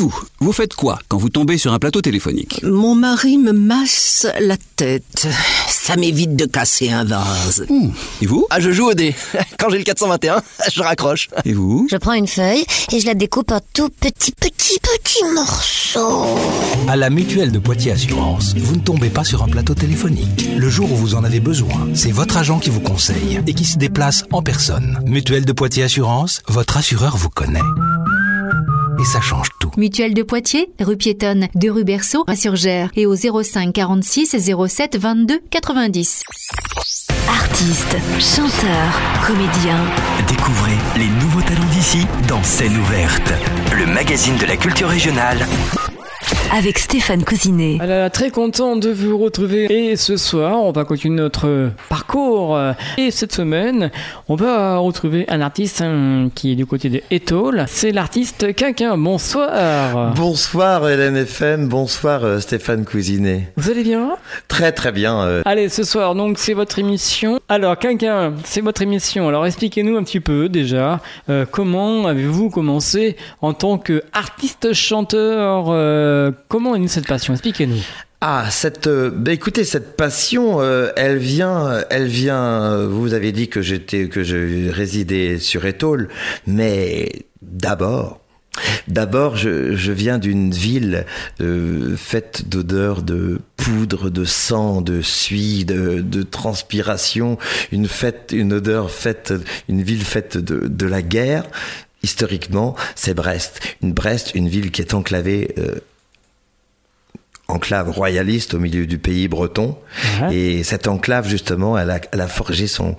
vous faites quoi quand vous tombez sur un plateau téléphonique ? Mon mari me masse la tête. Ça m'évite de casser un vase. Et vous ? Je joue au dé. Quand j'ai le 421, je raccroche. Et vous ? Je prends une feuille et je la découpe en tout petits morceaux. À la Mutuelle de Poitiers Assurance, vous ne tombez pas sur un plateau téléphonique. Le jour où vous en avez besoin, c'est votre agent qui vous conseille et qui se déplace en personne. Mutuelle de Poitiers Assurance, votre assureur vous connaît. Et ça change tout. Mutuelle de Poitiers, rue piétonne de rue Berceau à Surgères et au 05 46 07 22 90. Artistes, chanteurs, comédiens. Découvrez les nouveaux talents d'ici dans Scène ouverte, le magazine de la culture régionale. Avec Stéphane Cousinet. Alors, très content de vous retrouver. Et ce soir, on va continuer notre parcours. Et cette semaine, on va retrouver un artiste qui est du côté de Étole. C'est l'artiste Quinquin. Bonsoir. Bonsoir LNFM, bonsoir Stéphane Cousinet. Vous allez bien ? Très très bien. Allez, ce soir, donc c'est votre émission. Alors Quinquin, c'est votre émission. Alors expliquez-nous un petit peu déjà, comment avez-vous commencé en tant qu'artiste chanteur comment est née cette passion ? Expliquez-nous. Écoutez, cette passion, elle vient. Vous avez dit que je résidais sur Étole, mais d'abord, je viens d'une ville faite d'odeurs de poudre, de sang, de suie, de transpiration, une ville faite de la guerre. Historiquement, c'est Brest, une ville qui est enclavée. Enclave royaliste au milieu du pays breton. Et cette enclave justement elle a forgé son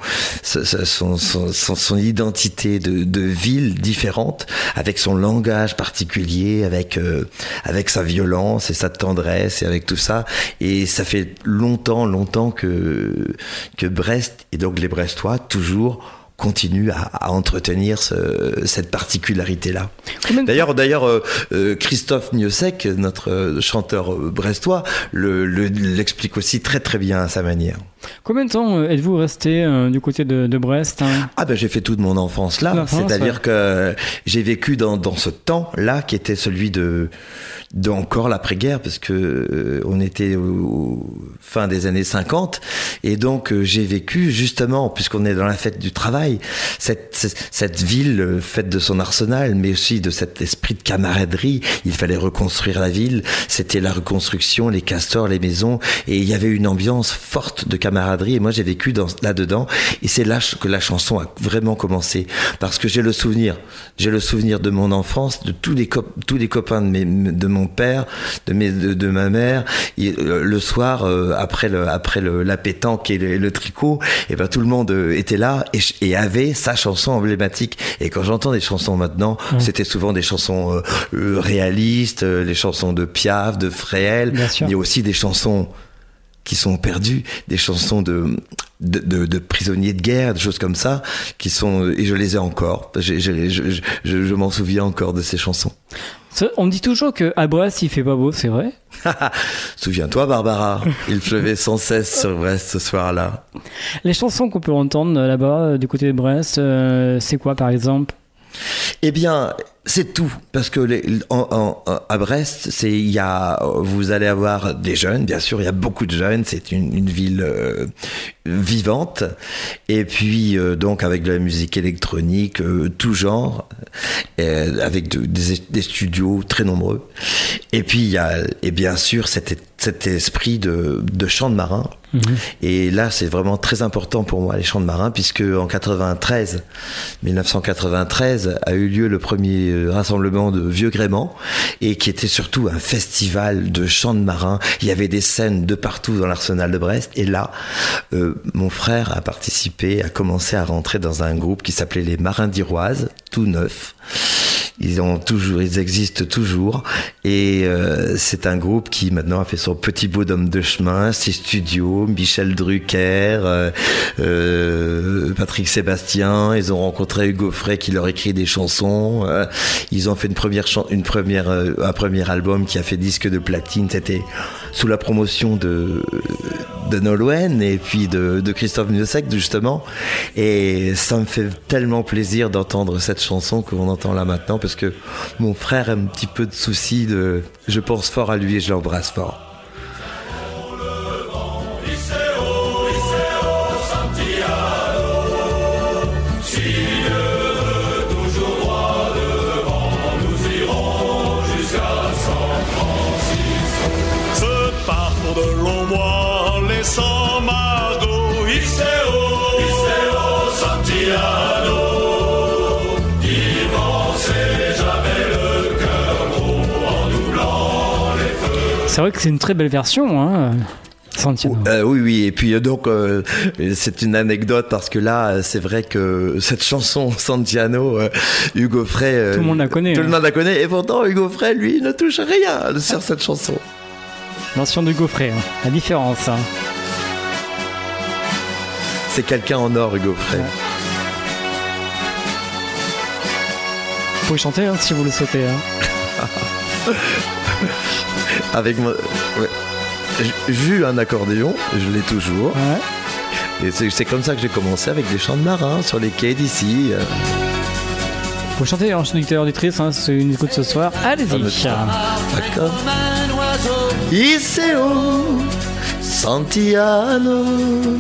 identité de ville différente, avec son langage particulier, avec sa violence et sa tendresse et avec tout ça. Et ça fait longtemps que Brest et donc les Brestois toujours continue à entretenir cette particularité-là. D'ailleurs, Christophe Niosek, notre chanteur brestois, l'explique aussi très très bien à sa manière. Combien de temps êtes-vous resté du côté de Brest ? J'ai fait toute mon enfance là. C'est-à-dire que j'ai vécu dans ce temps-là qui était celui de encore l'après-guerre, parce que on était au fin des années 50, et donc j'ai vécu justement, puisqu'on est dans la fête du travail, cette ville faite de son arsenal, mais aussi de cet esprit de camaraderie. Il fallait reconstruire la ville, c'était la reconstruction, les castors, les maisons, et il y avait une ambiance forte de camaraderie, et moi j'ai vécu là-dedans, et c'est là que la chanson a vraiment commencé, parce que j'ai le souvenir de mon enfance, de tous les copains de mon père, de ma mère, et le soir après la pétanque et le tricot, et tout le monde était là et avait sa chanson emblématique. Et quand j'entends des chansons maintenant, c'était souvent des chansons réalistes, les chansons de Piaf, de Fréhel. Il y a aussi des chansons qui sont perdues, des chansons de prisonniers de guerre, des choses comme ça, qui sont, et je les ai encore. Je m'en souviens encore de ces chansons. On dit toujours qu'à Brest, il fait pas beau, c'est vrai ? Souviens-toi, Barbara, il pleuvait sans cesse sur Brest ce soir-là. Les chansons qu'on peut entendre là-bas, du côté de Brest, c'est quoi par exemple ? Eh bien, c'est tout, parce que à Brest, vous allez avoir des jeunes, bien sûr, il y a beaucoup de jeunes, c'est une ville vivante, et puis donc avec de la musique électronique, tout genre, avec des studios très nombreux, et puis il y a, et bien sûr, cet esprit de chant de marin. Et là, c'est vraiment très important pour moi, les chants de marin, puisque en 1993, a eu lieu le premier rassemblement de Vieux Gréement, et qui était surtout un festival de chants de marin. Il y avait des scènes de partout dans l'arsenal de Brest, et là, mon frère a commencé à rentrer dans un groupe qui s'appelait les Marins d'Iroise, tout neuf. Ils existent toujours, et c'est un groupe qui maintenant a fait son petit bonhomme de chemin, ses studios, Michel Drucker, Patrick Sébastien. Ils ont rencontré Hugo Frey qui leur écrit des chansons. Ils ont fait un premier album qui a fait disque de platine. C'était sous la promotion de Nolwenn et puis de Christophe Niosek justement. Et ça me fait tellement plaisir d'entendre cette chanson qu'on entend là maintenant, parce que mon frère a un petit peu de soucis je pense fort à lui et je l'embrasse fort. Sans Margot, Iseo, Santiano, dimanche, j'avais le cœur gros en doublant les feux. C'est vrai que c'est une très belle version, hein, Santiano. Oui, et puis donc c'est une anecdote parce que là, c'est vrai que cette chanson Santiano, Hugo Frey, tout le monde la connaît. Tout le monde la connaît, et pourtant Hugo Frey, lui, ne touche rien sur cette chanson. Version d'Hugo Frey, hein. La différence. Hein. C'est quelqu'un en or, Hugo Frey. Ouais. Vous pouvez chanter hein, si vous le souhaitez. Hein. Avec moi, ouais. J'ai eu un accordéon, je l'ai toujours. Ouais. Et c'est comme ça que j'ai commencé avec des chants de marins sur les quais d'ici. Vous pouvez chanter, hein, auditeur, auditrice, hein, c'est une écoute ce soir. Allez-y. D'accord. Iseo, Santiano,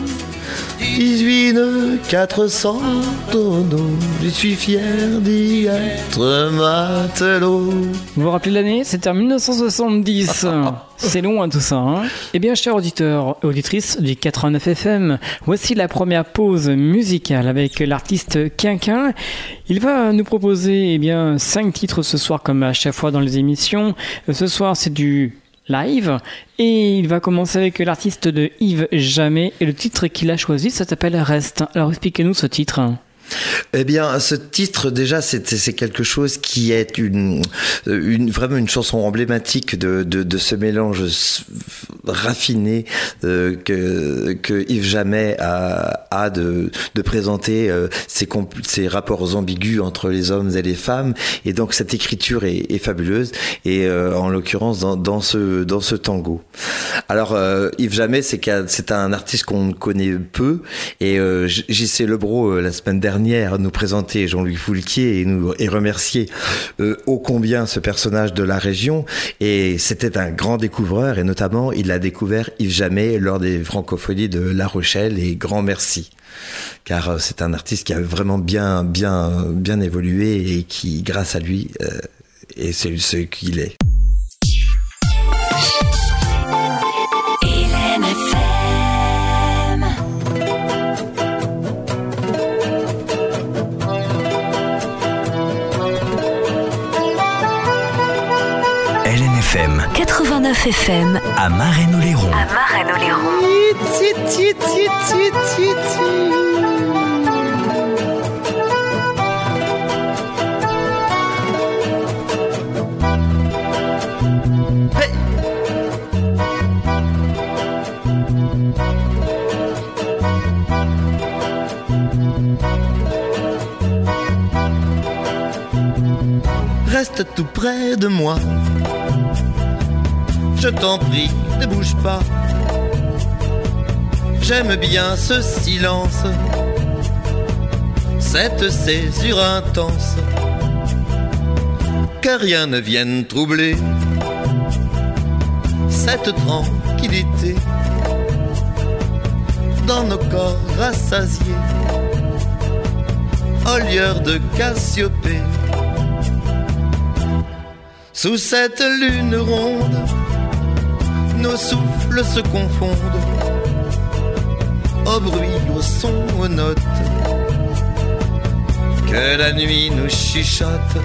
18400 tonneaux, je suis fier d'y être matelot. Vous vous rappelez l'année? C'était en 1970. C'est long hein, tout ça. Hein. Eh bien, chers auditeurs et auditrices du 89 FM, voici la première pause musicale avec l'artiste Quinquin. Il va nous proposer 5 titres ce soir comme à chaque fois dans les émissions. Ce soir, c'est du live et il va commencer avec l'artiste de Yves Jamais et le titre qu'il a choisi, ça s'appelle Reste. Alors expliquez-nous ce titre. Eh bien, ce titre, déjà, c'est quelque chose qui est vraiment une chanson emblématique de ce mélange raffiné que Yves Jamais a de présenter ces rapports ambigus entre les hommes et les femmes. Et donc, cette écriture est fabuleuse. Et en l'occurrence, dans ce tango. Alors, Yves Jamais, c'est un artiste qu'on connaît peu. Et J.C. Lebro, la semaine dernière, nous présenter Jean-Louis Foulquier et remercier ô combien ce personnage de la région, et c'était un grand découvreur, et notamment il a découvert Yves Jamais lors des Francophonies de La Rochelle, et grand merci, car c'est un artiste qui a vraiment bien évolué et qui, grâce à lui, est ce qu'il est. LNFM 89 FM à Marennes-Oléron. Reste tout près de moi. Je t'en prie, ne bouge pas. J'aime bien ce silence, cette césure intense, que rien ne vienne troubler cette tranquillité dans nos corps rassasiés, aux lueurs de Cassiopée. Sous cette lune ronde, nos souffles se confondent, au bruit, au son, aux notes que la nuit nous chuchote.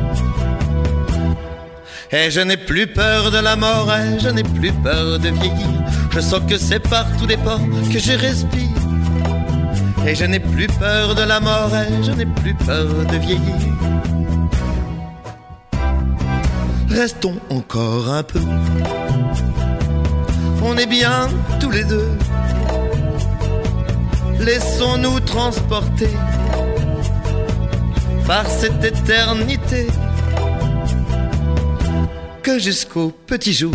Et je n'ai plus peur de la mort, et je n'ai plus peur de vieillir. Je sens que c'est par tous les pores que je respire. Et je n'ai plus peur de la mort, et je n'ai plus peur de vieillir. Restons encore un peu. On est bien tous les deux. Laissons-nous transporter par cette éternité, que jusqu'au petit jour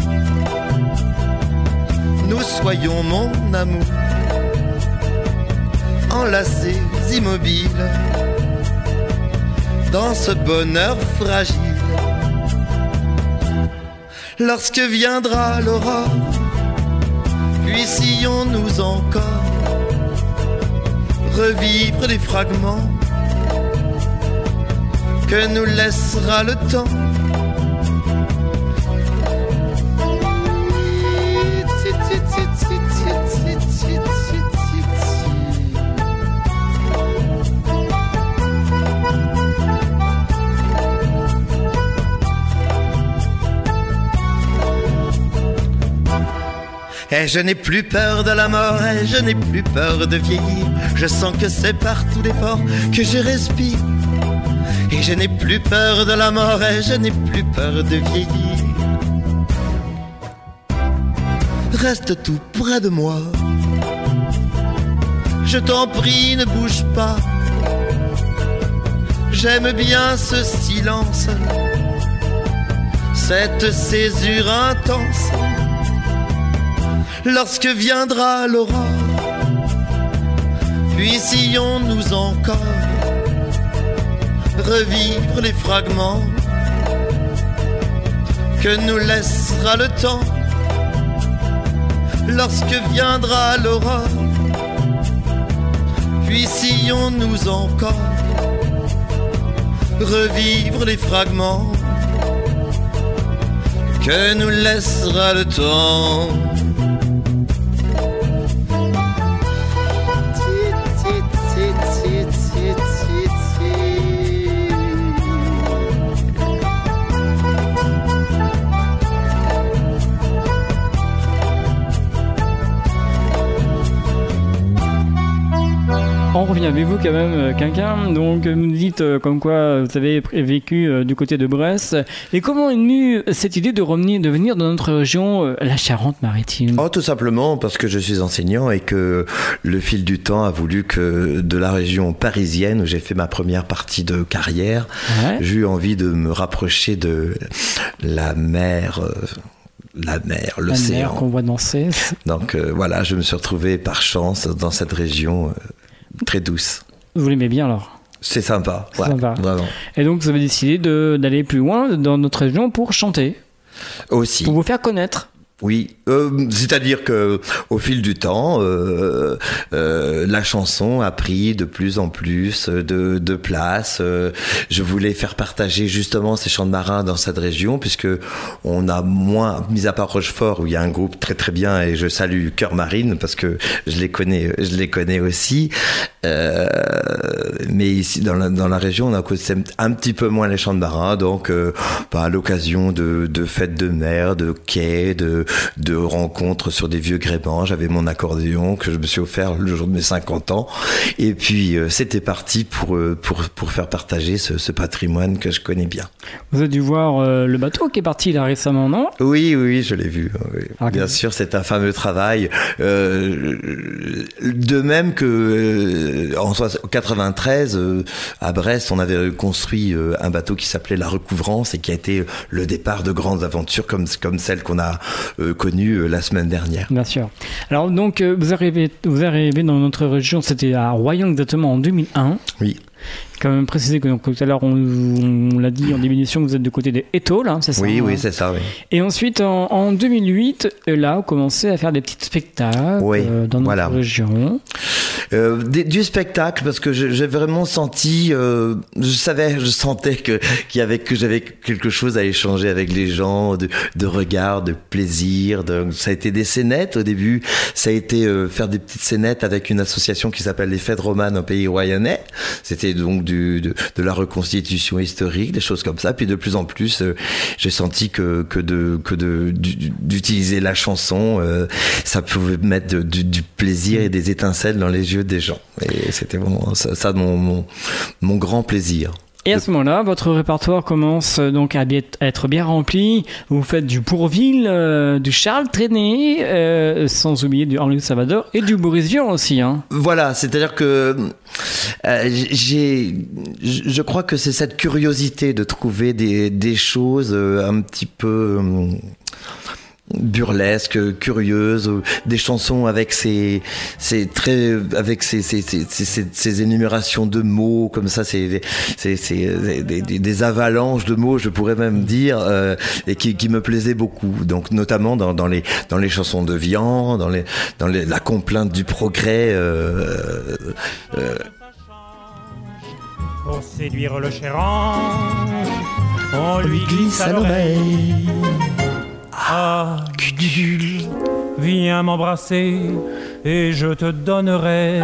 nous soyons, mon amour, enlacés, immobiles, dans ce bonheur fragile. Lorsque viendra l'aurore, puissions-nous encore revivre les fragments que nous laissera le temps. Et je n'ai plus peur de la mort, et je n'ai plus peur de vieillir. Je sens que c'est par tous les pores que je respire. Et je n'ai plus peur de la mort, et je n'ai plus peur de vieillir. Reste tout près de moi, je t'en prie, ne bouge pas. J'aime bien ce silence, cette césure intense. Lorsque viendra l'aurore, puissions-nous encore revivre les fragments que nous laissera le temps. Lorsque viendra l'aurore, puissions-nous encore revivre les fragments que nous laissera le temps. On revient avec vous quand même, Quinquin. Donc, vous nous dites comme quoi vous avez vécu du côté de Brest. Et comment est venue cette idée de venir dans notre région, la Charente-Maritime ? Oh, tout simplement parce que je suis enseignant et que le fil du temps a voulu que de la région parisienne, où j'ai fait ma première partie de carrière, j'ai eu envie de me rapprocher de la mer... l'océan. La mer qu'on voit danser. Donc voilà, je me suis retrouvé par chance dans cette région très douce. Vous l'aimez bien alors ? C'est sympa, ouais, sympa. Vraiment. Et donc vous avez décidé d'aller plus loin dans notre région pour chanter ? Aussi. Pour vous faire connaître ? Oui, c'est-à-dire que au fil du temps, la chanson a pris de plus en plus de place. Je voulais faire partager justement ces chants de marins dans cette région, puisque on a moins, mis à part Rochefort où il y a un groupe très très bien, et je salue Cœur Marine parce que je les connais aussi. Mais ici dans la région, on a un petit peu moins les chants de marins, donc à l'occasion de fêtes de mer, de quais, de rencontres sur des vieux gréements. J'avais mon accordéon que je me suis offert le jour de mes 50 ans. Et puis, c'était parti pour faire partager ce patrimoine que je connais bien. Vous avez dû voir le bateau qui est parti là récemment, non ? Oui, je l'ai vu. Oui. Okay. Bien sûr, c'est un fameux travail. De même que en 93, à Brest, on avait construit un bateau qui s'appelait La Recouvrance et qui a été le départ de grandes aventures comme celle qu'on a connue la semaine dernière. Bien sûr. Alors donc vous arrivez dans notre région, c'était à Royan exactement en 2001. Oui. Quand même préciser que donc, tout à l'heure on l'a dit en diminution, vous êtes du côté des Étoles, hein, c'est ça ? Oui, c'est ça. Oui. Et ensuite en 2008, là, vous commencez à faire des petits spectacles dans notre région. Du spectacle, parce que j'ai vraiment senti, je sentais que j'avais quelque chose à échanger avec les gens, de regard, de plaisir. Ça a été des scénettes au début, ça a été faire des petites scénettes avec une association qui s'appelle les Fêtes Romanes au Pays Royannais. C'était donc de la reconstitution historique, des choses comme ça. Puis de plus en plus, j'ai senti que d'utiliser la chanson, ça pouvait mettre du plaisir et des étincelles dans les yeux des gens. Et c'était vraiment ça mon grand plaisir. Et à ce moment-là, votre répertoire commence donc à être bien rempli. Vous faites du Bourvil, du Charles Trenet, sans oublier du Henri Salvador et du Boris Vian aussi. Hein. Voilà, c'est-à-dire que je crois que c'est cette curiosité de trouver des choses un petit peu burlesques, curieuses, des chansons avec ces énumérations de mots comme ça, c'est des avalanches de mots, je pourrais même dire, et qui me plaisaient beaucoup. Donc notamment dans les chansons de Vian, dans la complainte du progrès. Pour séduire le cher ange, on lui glisse à l'oreille. Ah, Gudule, viens m'embrasser et je te donnerai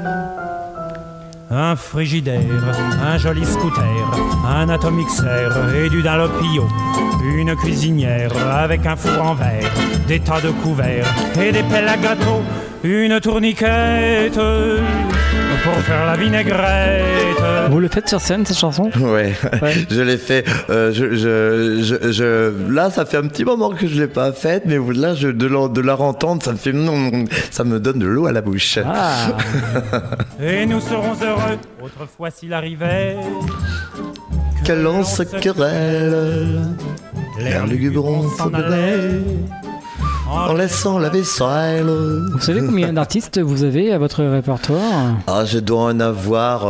un frigidaire, un joli scooter, un atomixer et du Dunlopio, une cuisinière avec un four en verre, des tas de couverts et des pelles à gâteau, une tourniquette pour faire la vinaigrette. Vous le faites sur scène, cette chanson ? Ouais. Je l'ai fait. Là, ça fait un petit moment que je l'ai pas faite, mais là, de la entendre, ça me donne de l'eau à la bouche. Ah. Et nous serons heureux, autrefois s'il arrivait que l'on se querelle, l'air lugubre s'en allait, en laissant la vaisselle. Vous savez combien d'artistes vous avez à votre répertoire ? Ah, je dois en avoir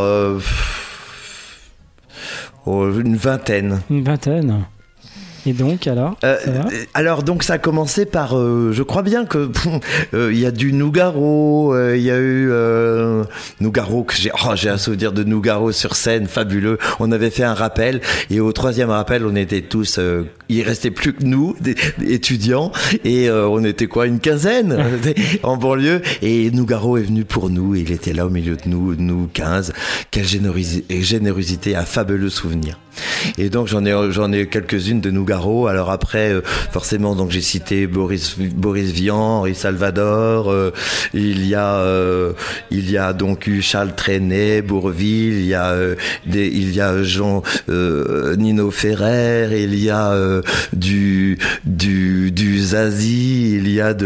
une vingtaine. Une vingtaine. Et donc, alors donc ça a commencé par, je crois bien que il y a du Nougaro, il y a eu Nougaro que j'ai un souvenir de Nougaro sur scène fabuleux. On avait fait un rappel et au troisième rappel, on était tous, il restait plus que nous, des étudiants, et on était quoi, une quinzaine en banlieue. Et Nougaro est venu pour nous, et il était là au milieu de nous 15. Quelle générosité, un fabuleux souvenir. Et donc j'en ai quelques-unes de Nougaro. Alors après, forcément, donc j'ai cité Boris Vian, Henri Salvador. Il y a donc eu Charles Trenet, Bourvil. Il y a Jean Nino Ferrer. Il y a du Zazie. Il y a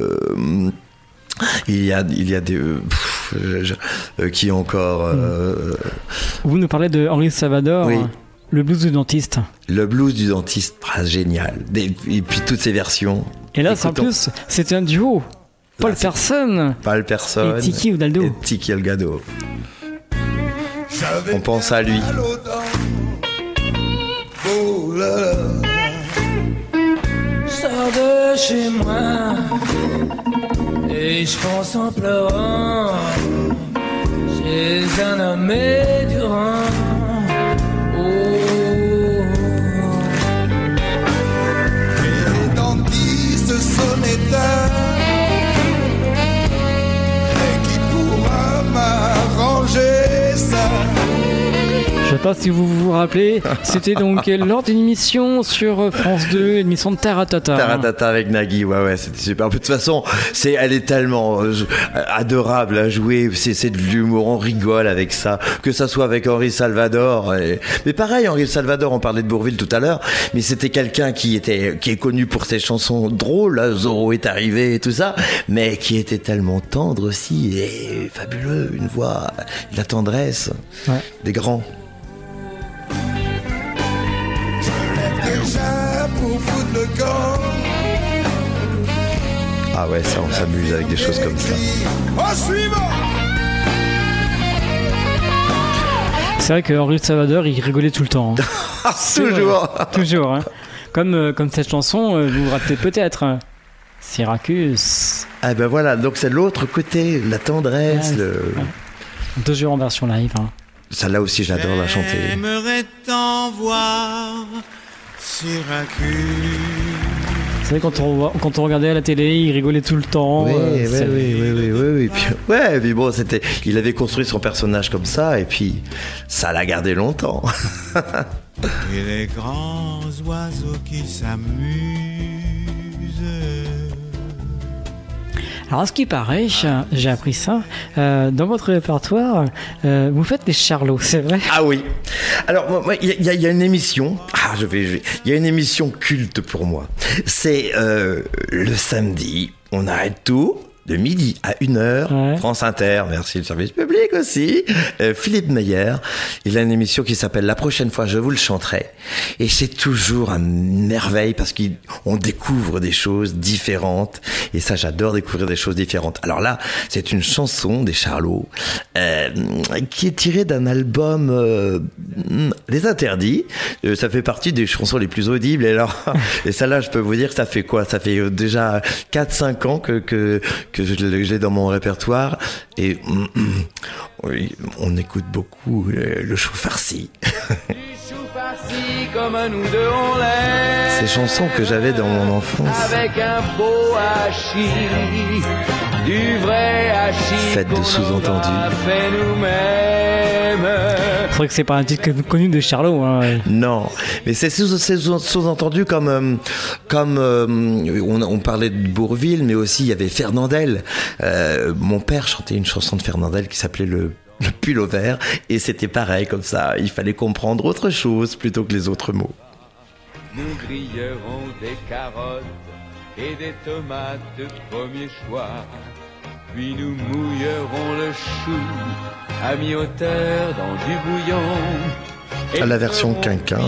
des qui encore Vous nous parlez de Henri Salvador. Oui. Le blues du dentiste. Le blues du dentiste, génial. Et puis toutes ces versions. Et là, en plus, c'était un duo. Paul Persson. Et Tiki Udaldo. On pense à lui. Je sors de chez moi et je pense en pleurant chez un homme durant. Qui pourra m'arranger ça. Je sais pas si vous vous rappelez, c'était donc lors d'une émission sur France 2, une émission de Taratata. Taratata avec Nagui, ouais, c'était super. De toute façon, elle est tellement adorable à jouer, c'est de l'humour, on rigole avec ça, que ça soit avec Henri Salvador. Mais pareil, Henri Salvador, on parlait de Bourvil tout à l'heure, mais c'était quelqu'un qui est connu pour ses chansons drôles, là, Zorro est arrivé et tout ça, mais qui était tellement tendre aussi, et fabuleux, une voix, la tendresse, des grands. Pour foutre le camp. Ah ouais, ça, on s'amuse avec des choses comme ça. C'est vrai que Henri Salvador, il rigolait tout le temps. Toujours. Hein. Comme cette chanson, vous vous rappelez peut-être. Syracuse. Ah ben voilà, donc c'est l'autre côté, la tendresse. Toujours en version live. Hein. Celle-là aussi, j'adore la chanter. J'aimerais t'en voir. Syracuse. Vous savez, quand on regardait à la télé, il rigolait tout le temps. Oui. Puis bon, il avait construit son personnage comme ça, et puis ça l'a gardé longtemps. Et les grands oiseaux qui s'amusent. Alors, à ce qui paraît, j'ai appris ça, dans votre répertoire, vous faites des charlots, c'est vrai ? Ah oui. Alors, il y a une émission, il y a une émission culte pour moi. C'est le samedi, on arrête tout, de midi à 1h, France Inter, merci le service public aussi, Philippe Meyer. Il a une émission qui s'appelle La prochaine fois, je vous le chanterai. Et c'est toujours une merveille parce qu'on découvre des choses différentes. Et ça, j'adore découvrir des choses différentes. Alors là, c'est une chanson des Charlots qui est tirée d'un album Les Interdits. Ça fait partie des chansons les plus audibles. Et celle-là, je peux vous dire que ça fait quoi ? Ça fait déjà 4-5 ans que je l'ai dans mon répertoire et oui, on écoute beaucoup le chou farci. Ces chansons que j'avais dans mon enfance. Avec un beau hachis, du vrai hachis. Faites de sous-entendus. C'est vrai que c'est pas un titre connu de Charlot. Hein. Non, mais c'est sous-entendu comme on parlait de Bourvil, mais aussi il y avait Fernandel. Mon père chantait une chanson de Fernandel qui s'appelait le pull au vert, et c'était pareil comme ça. Il fallait comprendre autre chose plutôt que les autres mots. Nous grillerons des carottes et des tomates de premier choix. Puis nous mouillerons le chou à mi-hauteur dans du bouillon. À la version quinquin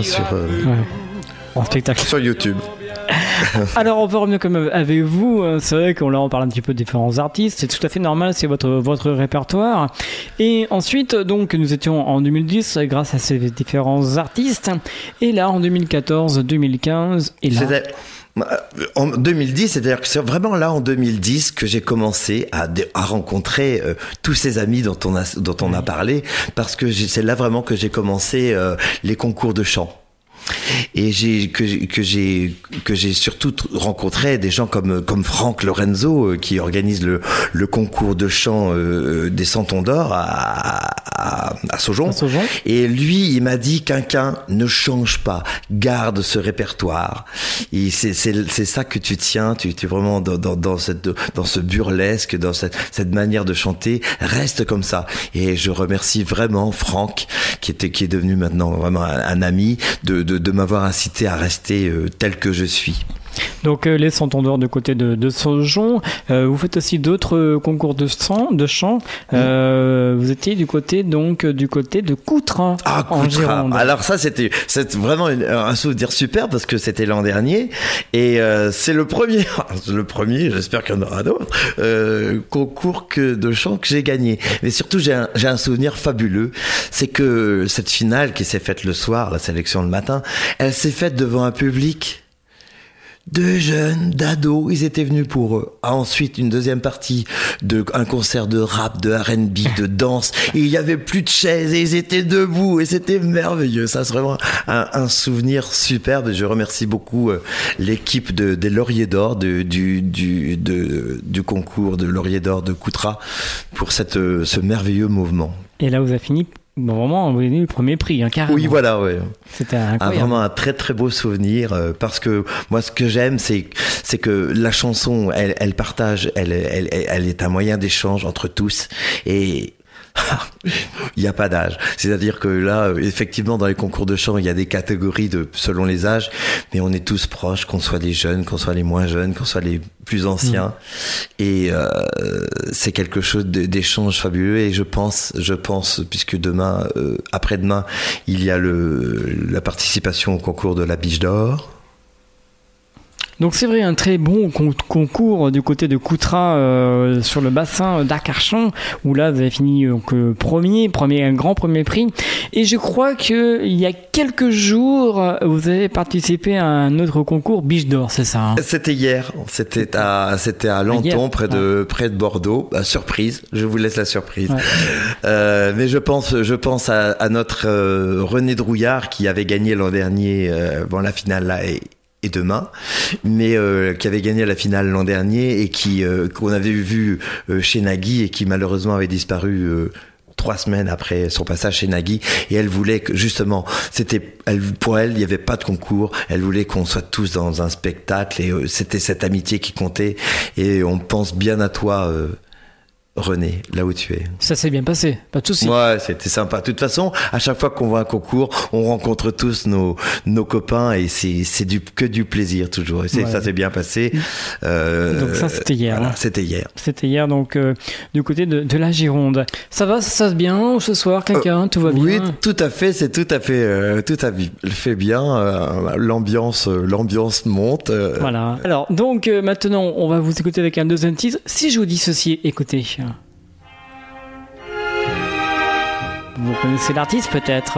en spectacle sur YouTube. Alors on va revenir quand même avec vous. C'est vrai qu'on parle un petit peu de différents artistes. C'est tout à fait normal, c'est votre répertoire. Et ensuite, donc, nous étions en 2010 grâce à ces différents artistes. Et là, en 2014, 2015, et là... En 2010, c'est-à-dire que c'est vraiment là en 2010 que j'ai commencé à rencontrer tous ces amis dont on a parlé, parce que c'est là vraiment que j'ai commencé les concours de chant. Et que j'ai surtout rencontré des gens comme Franck Lorenzo qui organise le concours de chant des Santons d'Or à Saujon. Et lui, il m'a dit: Quinquin, ne change pas, garde ce répertoire. Et c'est ça que tu tiens, tu es vraiment dans ce burlesque, dans cette manière de chanter, reste comme ça. Et je remercie vraiment Franck qui est devenu maintenant vraiment un ami de m'avoir incité à rester tel que je suis. Donc les Santons d'Or du côté de Saujon. Vous faites aussi d'autres concours de chant. Vous étiez du côté de Coutras, en Gironde. Alors ça c'est vraiment un souvenir super parce que c'était l'an dernier et c'est le premier, j'espère qu'il y en aura d'autres, concours de chant que j'ai gagné. Mais surtout j'ai un souvenir fabuleux, c'est que cette finale qui s'est faite le soir, la sélection le matin, elle s'est faite devant un public de jeunes, d'ados, ils étaient venus pour ensuite une deuxième partie un concert de rap, de R&B, de danse. Et il y avait plus de chaises et ils étaient debout et c'était merveilleux. Ça, c'est vraiment un souvenir superbe. Je remercie beaucoup l'équipe des Lauriers d'Or du concours de Lauriers d'Or de Coutras pour ce merveilleux mouvement. Et là, vous avez fini. Vraiment, vous avez eu le premier prix, carrément. Oui, voilà, ouais. C'était incroyable. Vraiment un très très beau souvenir parce que moi, ce que j'aime, c'est que la chanson, elle partage, elle est un moyen d'échange entre tous et il n'y a pas d'âge. C'est-à-dire que là, effectivement, dans les concours de chant, il y a des catégories selon les âges, mais on est tous proches, qu'on soit les jeunes, qu'on soit les moins jeunes, qu'on soit les plus anciens. Et c'est quelque chose d'échange fabuleux. Et je pense, puisque demain, après-demain, il y a la participation au concours de la Biche d'Or. Donc c'est vrai, un très bon concours du côté de Coutras sur le bassin d'Arcachon, où là vous avez fini un grand premier prix. Et je crois qu'il y a quelques jours, vous avez participé à un autre concours, Biche d'Or, c'est ça, hein? C'était hier, c'était à Lanton, près de Bordeaux. Surprise, je vous laisse la surprise. Ouais. Mais je pense à notre René Drouillard qui avait gagné l'an dernier, la finale là et demain, mais qui avait gagné la finale l'an dernier et qu'on avait vu chez Nagui et qui malheureusement avait disparu 3 semaines après son passage chez Nagui. Et elle voulait que justement, pour elle, il n'y avait pas de concours. Elle voulait qu'on soit tous dans un spectacle et c'était cette amitié qui comptait. Et on pense bien à toi, René, là où tu es. Ça s'est bien passé, pas de souci. Ouais, c'était sympa. De toute façon, à chaque fois qu'on voit un concours, on rencontre tous nos copains et c'est que du plaisir toujours. Et ça s'est bien passé. Donc ça, c'était hier. Voilà, c'était hier. C'était hier, donc du côté de la Gironde. Ça va, ça se passe bien ce soir, quelqu'un, tout va bien? Oui, tout à fait, c'est tout à fait bien. L'ambiance monte. Voilà. Alors, donc maintenant, on va vous écouter avec un deuxième titre. Si je vous dis ceci, écoutez. Vous connaissez l'artiste peut-être?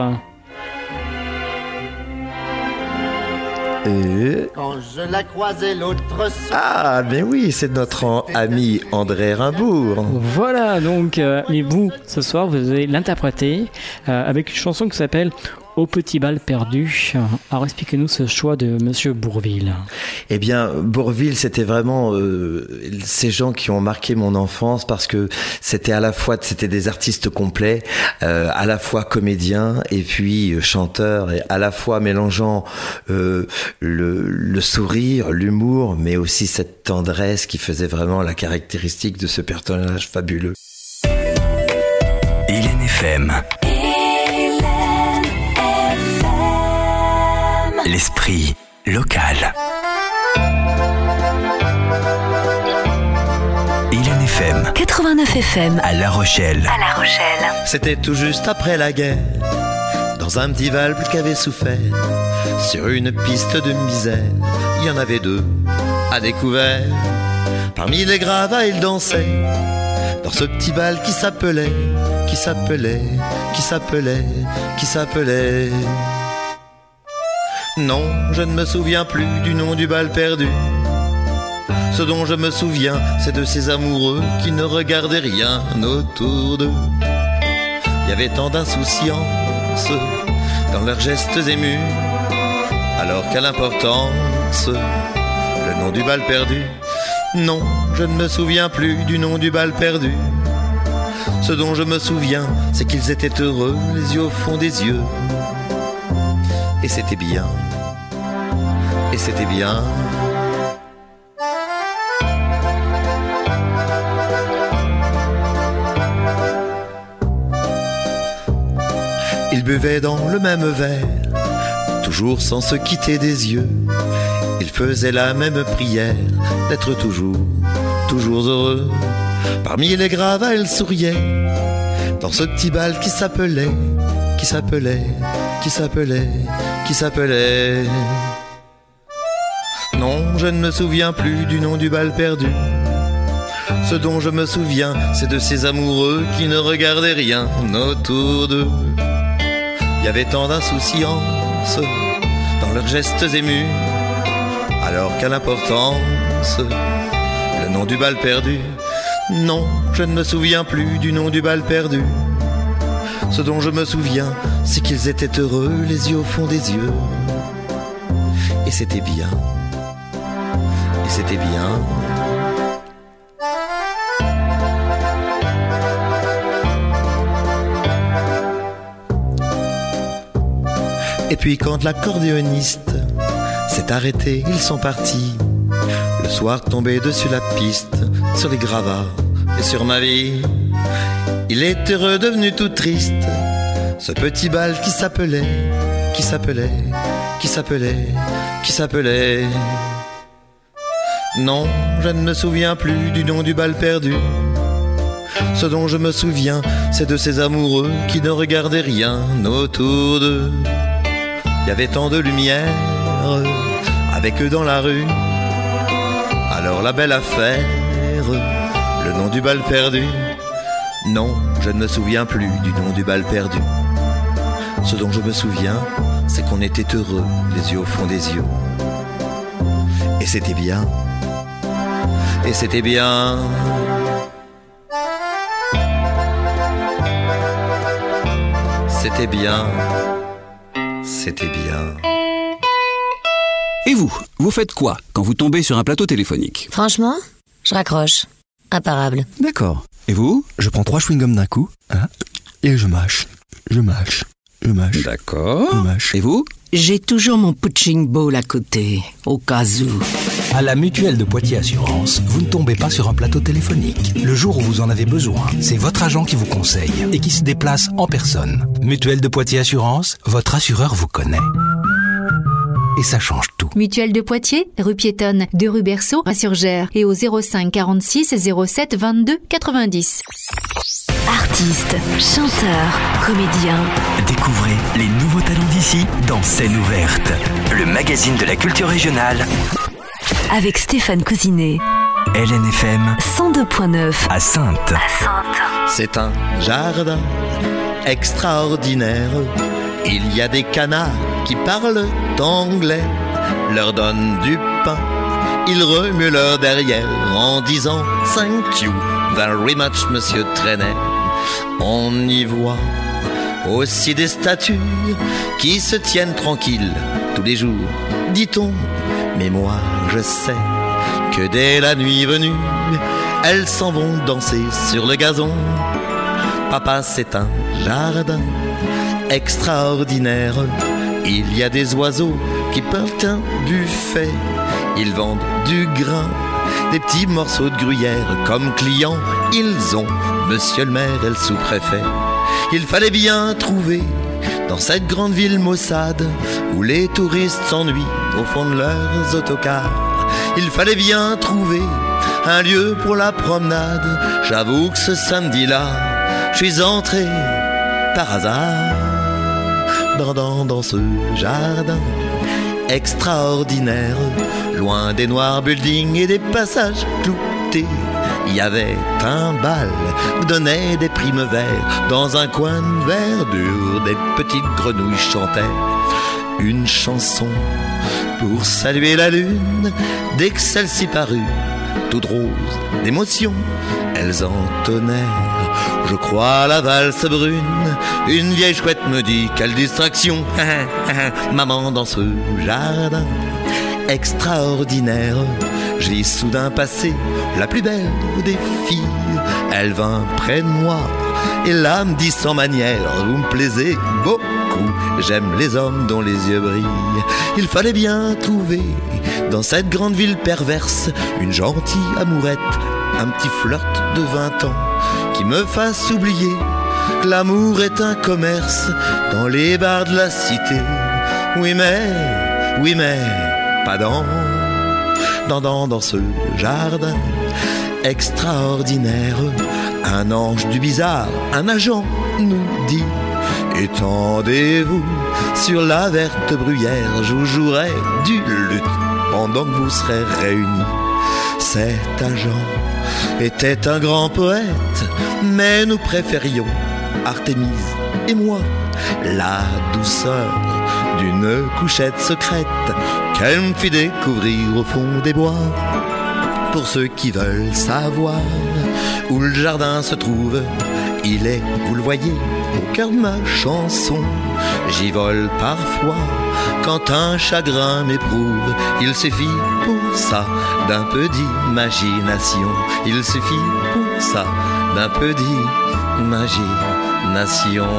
Et... Quand je la croisais l'autre soir. Ah, mais oui, c'est notre ami André Rimbourg. Voilà, donc, et vous, ce soir, vous allez l'interpréter avec une chanson qui s'appelle Au petit bal perdu. Alors, expliquez-nous ce choix de Monsieur Bourvil. Eh bien, Bourvil, c'était vraiment ces gens qui ont marqué mon enfance parce que c'était des artistes complets, à la fois comédiens et puis chanteurs, et à la fois mélangeant le sourire, l'humour, mais aussi cette tendresse qui faisait vraiment la caractéristique de ce personnage fabuleux. Hélène FM. L'esprit local. Hélène FM. 89 FM. À La Rochelle. À La Rochelle. C'était tout juste après la guerre, dans un petit Val qui avait souffert, sur une piste de misère, il y en avait deux à découvert. Parmi les gravats, ils dansaient dans ce petit bal qui s'appelait. Non, je ne me souviens plus du nom du bal perdu. Ce dont je me souviens, c'est de ces amoureux qui ne regardaient rien autour d'eux. Il y avait tant d'insouciance dans leurs gestes émus, alors qu'à l'importance, le nom du bal perdu. Non, je ne me souviens plus du nom du bal perdu. Ce dont je me souviens, c'est qu'ils étaient heureux, les yeux au fond des yeux. Et c'était bien. Et c'était bien. Ils buvaient dans le même verre, toujours sans se quitter des yeux. Ils faisaient la même prière, d'être toujours heureux. Parmi les gravats, ils souriaient, dans ce petit bal qui s'appelait. Non, je ne me souviens plus du nom du bal perdu. Ce dont je me souviens, c'est de ces amoureux qui ne regardaient rien autour d'eux. Il y avait tant d'insouciance dans leurs gestes émus, alors qu'à l'importance, le nom du bal perdu. Non, je ne me souviens plus du nom du bal perdu. Ce dont je me souviens, c'est qu'ils étaient heureux, les yeux au fond des yeux. Et c'était bien. Et c'était bien. Et puis quand l'accordéoniste s'est arrêté, ils sont partis. Le soir tombé dessus la piste, sur les gravats et sur ma vie. Il est redevenu tout triste, ce petit bal qui s'appelait. Non, je ne me souviens plus du nom du bal perdu. Ce dont je me souviens, c'est de ces amoureux qui ne regardaient rien autour d'eux. Il y avait tant de lumière avec eux dans la rue. Alors la belle affaire, le nom du bal perdu. Non, je ne me souviens plus du nom du bal perdu. Ce dont je me souviens, c'est qu'on était heureux, les yeux au fond des yeux. Et c'était bien. Et c'était bien. C'était bien. C'était bien. Et vous faites quoi quand vous tombez sur un plateau téléphonique? Franchement, je raccroche. Imparable. D'accord. Et vous? Je prends 3 chewing-gums d'un coup, et je mâche. D'accord. Je mâche. Et vous? J'ai toujours mon punching ball à côté, au cas où. À la Mutuelle de Poitiers Assurance, vous ne tombez pas sur un plateau téléphonique. Le jour où vous en avez besoin, c'est votre agent qui vous conseille et qui se déplace en personne. Mutuelle de Poitiers Assurance, votre assureur vous connaît. Et ça change tout. Mutuelle de Poitiers, rue piétonne de rue Berceau à Surgères et au 05 46 07 22 90. Artistes, chanteurs, comédiens. Découvrez les nouveaux talents d'ici dans Scène ouverte, le magazine de la culture régionale. Avec Stéphane Cousinet. LNFM 102.9 à Saintes. C'est un jardin extraordinaire. Il y a des canards qui parlent anglais, leur donnent du pain, ils remuent leur derrière en disant thank you very much, monsieur Trenet. On y voit aussi des statues qui se tiennent tranquilles tous les jours, dit-on. Mais moi je sais que dès la nuit venue, elles s'en vont danser sur le gazon. Papa, c'est un jardin extraordinaire. Il y a des oiseaux qui peuvent un buffet. Ils vendent du grain, des petits morceaux de gruyère. Comme clients, ils ont monsieur le maire et le sous-préfet. Il fallait bien trouver dans cette grande ville maussade où les touristes s'ennuient au fond de leurs autocars. Il fallait bien trouver un lieu pour la promenade. J'avoue que ce samedi-là, je suis entré par hasard dans ce jardin extraordinaire. Loin des noirs buildings et des passages cloutés, il y avait un bal où donnaient des primes verts. Dans un coin de verdure, des petites grenouilles chantaient une chanson pour saluer la lune. Dès que celle-ci parut, toute rose d'émotion, elles entonnèrent, je crois, la valse brune. Une vieille chouette me dit, quelle distraction, maman, dans ce jardin extraordinaire. Je vis soudain passer la plus belle des filles. Elle vint près de moi et là me dit sans manière, vous me plaisez beaucoup, j'aime les hommes dont les yeux brillent. Il fallait bien trouver dans cette grande ville perverse une gentille amourette, un petit flirt de 20 ans qui me fasse oublier que l'amour est un commerce dans les bars de la cité. Oui mais pas dans ce jardin extraordinaire. Un ange du bizarre, un agent nous dit, étendez-vous sur la verte bruyère, je vous jouerai du luth pendant que vous serez réunis. Cet agent était un grand poète, mais nous préférions Artémise et moi la douceur d'une couchette secrète qu'elle me fit découvrir au fond des bois. Pour ceux qui veulent savoir où le jardin se trouve, il est, vous le voyez, au cœur de ma chanson. J'y vole parfois quand un chagrin m'éprouve. Il suffit pour ça d'un peu d'imagination. Il suffit pour ça d'un peu d'imagination.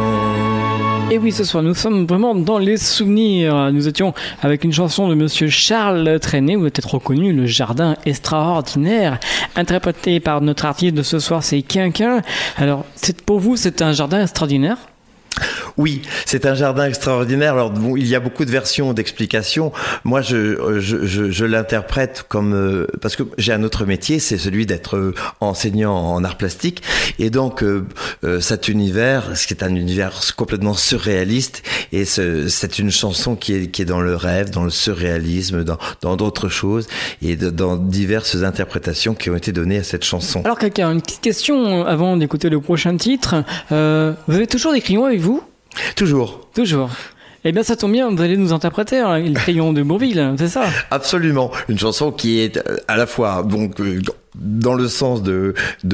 Et oui, ce soir, nous sommes vraiment dans les souvenirs. Nous étions avec une chanson de monsieur Charles Trenet, vous avez peut-être reconnu, Le Jardin Extraordinaire, interprété par notre artiste de ce soir, c'est Quinquin. Alors, pour vous, c'est un jardin extraordinaire ? Oui, c'est un jardin extraordinaire. Alors, bon, il y a beaucoup de versions d'explications. Moi, je l'interprète comme parce que j'ai un autre métier, c'est celui d'être enseignant en arts plastiques, et donc cet univers, ce qui est un univers complètement surréaliste, et c'est une chanson qui est dans le rêve, dans le surréalisme, dans d'autres choses, et dans diverses interprétations qui ont été données à cette chanson. Alors, quelqu'un, une petite question avant d'écouter le prochain titre. Vous avez toujours des crayons avec vous ? Toujours. Eh bien, ça tombe bien, vous allez nous interpréter le crayon de Bourvil, c'est ça ? Absolument. Une chanson qui est à la fois donc dans le sens de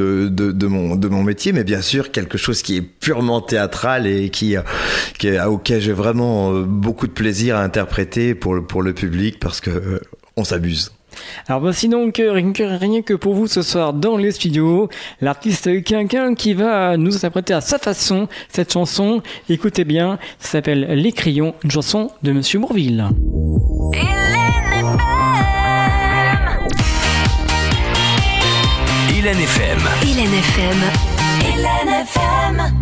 mon métier, mais bien sûr quelque chose qui est purement théâtral et auquel j'ai vraiment beaucoup de plaisir à interpréter pour le public, parce que on s'amuse. Alors voici donc rien que pour vous ce soir dans les studios, l'artiste Quinquin qui va nous interpréter à sa façon cette chanson. Écoutez bien, ça s'appelle Les Crayons, une chanson de monsieur Bourvil. Il est Hélène FM. Hélène FM. Hélène FM.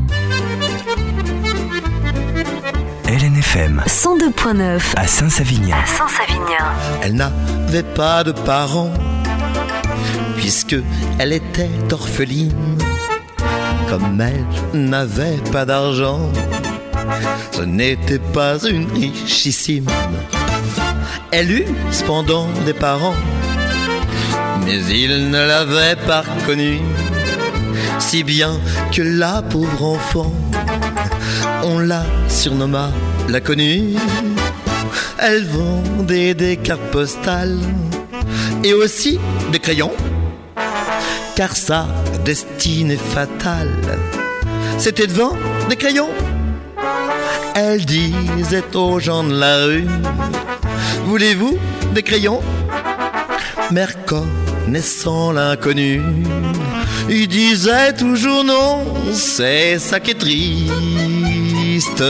Hélène FM. 102.9. À Saint-Savinien. À Saint-Savinien. Elle n'avait pas de parents, puisque elle était orpheline. Comme elle n'avait pas d'argent, ce n'était pas une richissime. Elle eut cependant des parents, mais ils ne l'avaient pas reconnue. Si bien que la pauvre enfant, on la surnomma la connue. Elle vendait des cartes postales et aussi des crayons, car sa destinée fatale, c'était de vendre des crayons. Elle disait aux gens de la rue: voulez-vous des crayons? Mais reconnaissant l'inconnu, il disait toujours non. C'est ça qui est triste.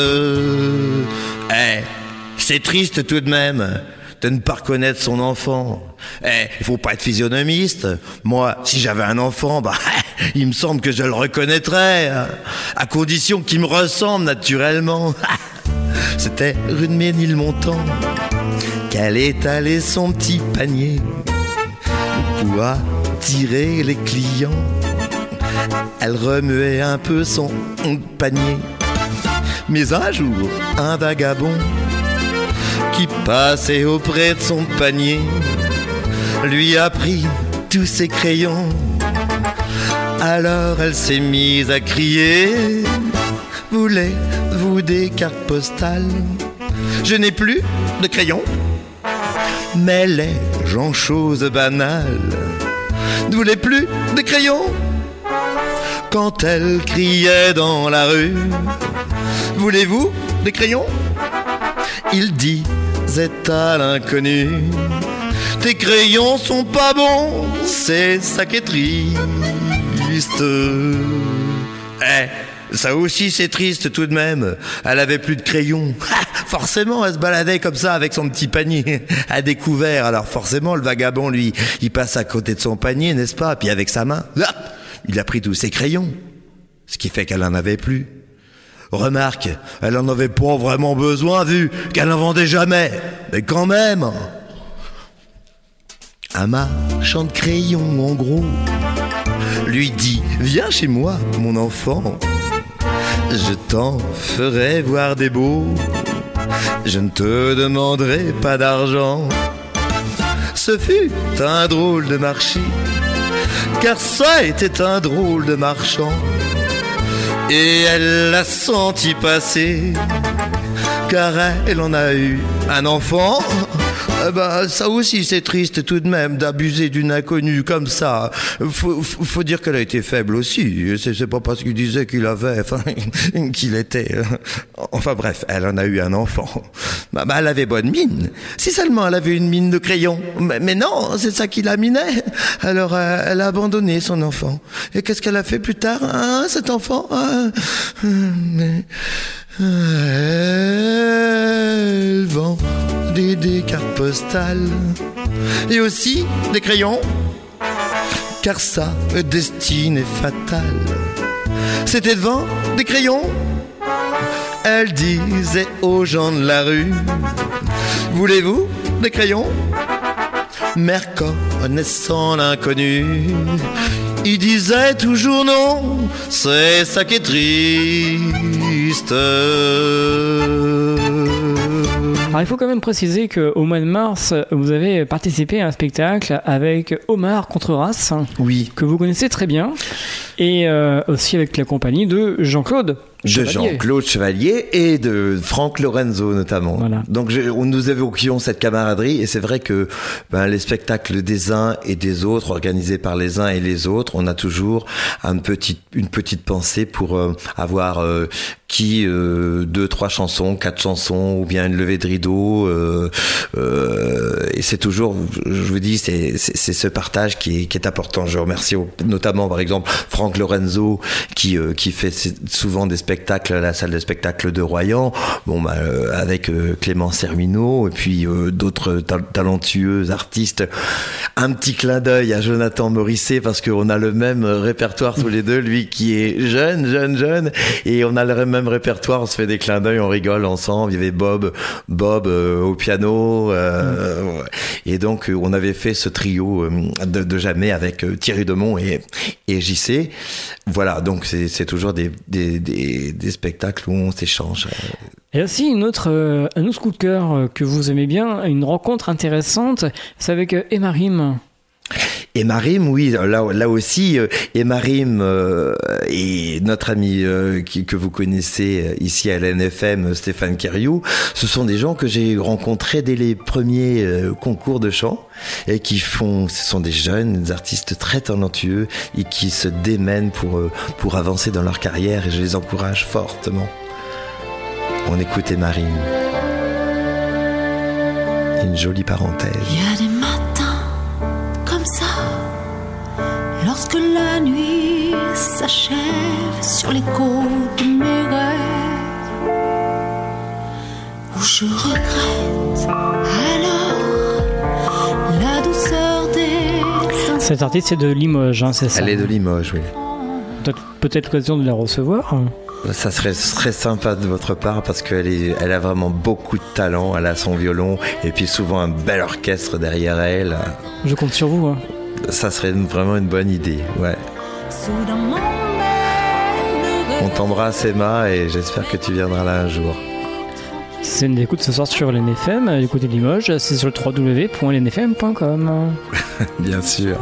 C'est triste tout de même de ne pas reconnaître son enfant. Il faut pas être physionomiste. Moi, si j'avais un enfant, il me semble que je le reconnaîtrais, à condition qu'il me ressemble naturellement. C'était rue de Ménilmontant qu'elle étalait son petit panier pour attirer les clients. Elle remuait un peu son panier. Mais un jour, un vagabond qui passait auprès de son panier lui a pris tous ses crayons. Alors elle s'est mise à crier: voulez-vous des cartes postales? Je n'ai plus de crayons. Mais les gens, chose banale, ne voulaient plus de crayons. Quand elle criait dans la rue: voulez-vous des crayons? Il disait à l'inconnu: tes crayons sont pas bons, c'est ça qui est triste. Ça aussi c'est triste tout de même. Elle avait plus de crayons. Forcément elle se baladait comme ça avec son petit panier à découvert. Alors forcément le vagabond, lui, il passe à côté de son panier, n'est-ce pas? Puis avec sa main, il a pris tous ses crayons. Ce qui fait qu'elle en avait plus. Remarque, elle en avait pas vraiment besoin vu qu'elle n'en vendait jamais. Mais quand même, un marchand de crayons en gros lui dit: viens chez moi mon enfant, je t'en ferai voir des beaux, je ne te demanderai pas d'argent. Ce fut un drôle de marché, car ça était un drôle de marchand. Et elle l'a senti passer, car elle en a eu un enfant. Ça aussi c'est triste tout de même d'abuser d'une inconnue comme ça. Faut dire qu'elle a été faible aussi. C'est pas parce qu'il disait qu'il avait, qu'il était. Enfin bref, elle en a eu un enfant. Elle avait bonne mine. Si seulement elle avait une mine de crayon. Mais non, c'est ça qui la minait. Alors elle a abandonné son enfant. Et qu'est-ce qu'elle a fait plus tard, cet enfant? Elle vend des cartes postales et aussi des crayons, car sa destinée fatale, c'était de vendre des crayons. Elle disait aux gens de la rue: voulez-vous des crayons? Mais reconnaissant l'inconnu, il disait toujours non. C'est ça qui est triste. Alors il faut quand même préciser qu'au mois de mars, vous avez participé à un spectacle avec Omar Contreras, oui, que vous connaissez très bien, et aussi avec la compagnie de Jean-Claude Chevalier et de Franck Lorenzo notamment. Voilà. Donc nous évoquions cette camaraderie, et c'est vrai que les spectacles des uns et des autres, organisés par les uns et les autres, on a toujours une petite pensée pour avoir 2, 3 chansons, 4 chansons, ou bien une levée de rideau, et c'est toujours, je vous dis, c'est ce partage qui est important. Je remercie notamment par exemple Franck Lorenzo qui fait souvent des spectacles spectacle à la salle de spectacle de Royan, avec Clémence Hermineau et puis d'autres talentueux artistes. Un petit clin d'œil à Jonathan Morisset parce qu'on a le même répertoire tous les deux, lui qui est jeune, et on a le même répertoire, on se fait des clins d'œil, on rigole ensemble. Il y avait Bob au piano, et donc on avait fait ce trio de jamais avec Thierry Demont et JC. Voilà, donc c'est toujours des spectacles où on s'échange. Et aussi un autre coup de cœur que vous aimez bien, une rencontre intéressante, c'est avec Emarim. Emarim, oui, là aussi, Emarim et notre ami que vous connaissez ici à l'NFM, Stéphane Queriou, ce sont des gens que j'ai rencontrés dès les premiers concours de chant et ce sont des jeunes, des artistes très talentueux et qui se démènent pour avancer dans leur carrière et je les encourage fortement. On écoute Emarim. Une jolie parenthèse. Il y a des matins comme ça, lorsque la nuit s'achève sur les côtes de mes rêves, où je regrette alors la douceur des... Cette artiste c'est de Limoges, c'est ça? Elle est de Limoges, oui. Peut-être l'occasion de la recevoir. Ça serait très sympa de votre part parce qu'elle a vraiment beaucoup de talent. Elle a son violon et puis souvent un bel orchestre derrière elle. Je compte sur vous. Ça serait vraiment une bonne idée, ouais. On t'embrasse Emma et j'espère que tu viendras là un jour. C'est une écoute ce soir sur l'NFM, du côté de Limoges, c'est sur le www.lnfm.com. Bien sûr.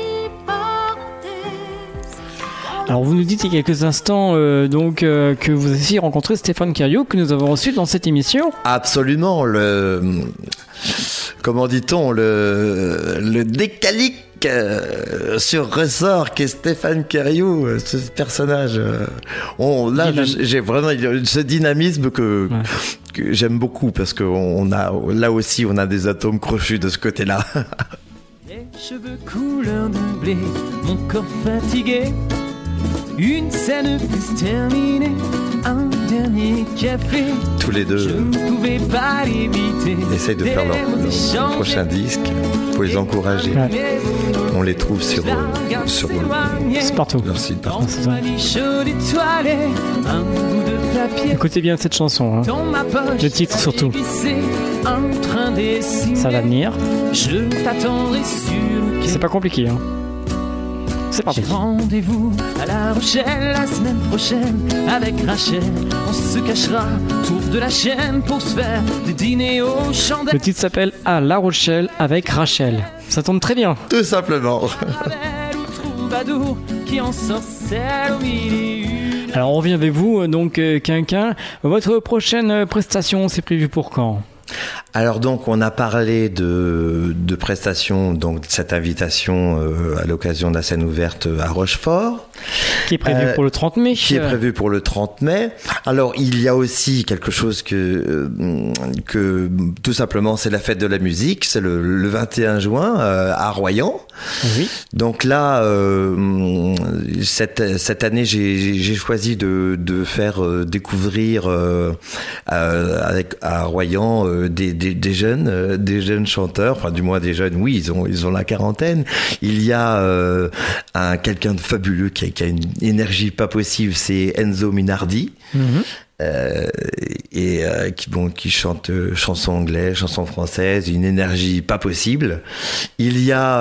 Alors vous nous dites il y a quelques instants que vous avez aussi rencontré Stéphane Queriou que nous avons reçu dans cette émission. Absolument, comment dit-on, le décalique sur ressort qu'est Stéphane Queriou, ce personnage. J'ai vraiment ce dynamisme que j'aime beaucoup parce que là aussi on a des atomes crochus de ce côté-là. Les cheveux couleur de blé, mon corps fatigué. Une scène plus terminée, un dernier café. Tous les deux, je ne pouvais pas l'éviter. Essayent de faire leur prochain disque. Faut les encourager. Ouais. On les trouve sur c'est partout. Leur site partout. Écoutez bien cette chanson, le titre surtout. Ça va venir. C'est pas compliqué, C'est parti. J'ai rendez-vous à La Rochelle la semaine prochaine avec Rachel. On se cachera autour de la chaîne pour se faire des dîners aux chandelles. Le titre s'appelle À La Rochelle avec Rachel. Ça tombe très bien. Tout simplement. Alors on revient avec vous, donc Quinquin. Votre prochaine prestation, c'est prévu pour quand ? Alors donc on a parlé de prestations, donc de cette invitation à l'occasion de la scène ouverte à Rochefort. Qui est prévu pour le 30 mai. Qui est prévu pour le 30 mai. Alors il y a aussi quelque chose que tout simplement c'est la fête de la musique, c'est le 21 juin à Royan. Oui. Donc là, cette année j'ai choisi de faire découvrir à Royan des jeunes chanteurs, enfin du moins des jeunes, oui, ils ont la quarantaine. Il y a quelqu'un de fabuleux qui a une énergie pas possible, c'est Enzo Minardi. Qui chante chansons anglaises, chansons françaises, une énergie pas possible. Il y a